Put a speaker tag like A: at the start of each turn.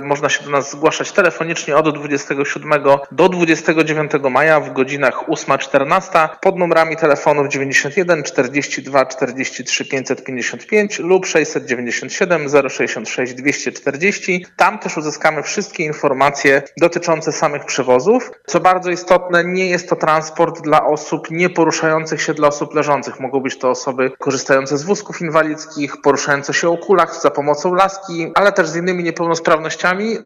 A: można się do nas zgłaszać telefonicznie od 27 do 29 maja w godzinach 8-14 pod numerami telefonów 91 42 43 555 lub 697 066 240. Tam też uzyskamy wszystkie informacje dotyczące samych przewozów. Co bardzo istotne, nie jest to transport dla osób nie poruszających się, dla osób leżących. Mogą być to osoby korzystające z wózków inwalidzkich, poruszające się o kulach za pomocą laski, ale też z innymi niepełnosprawnościami.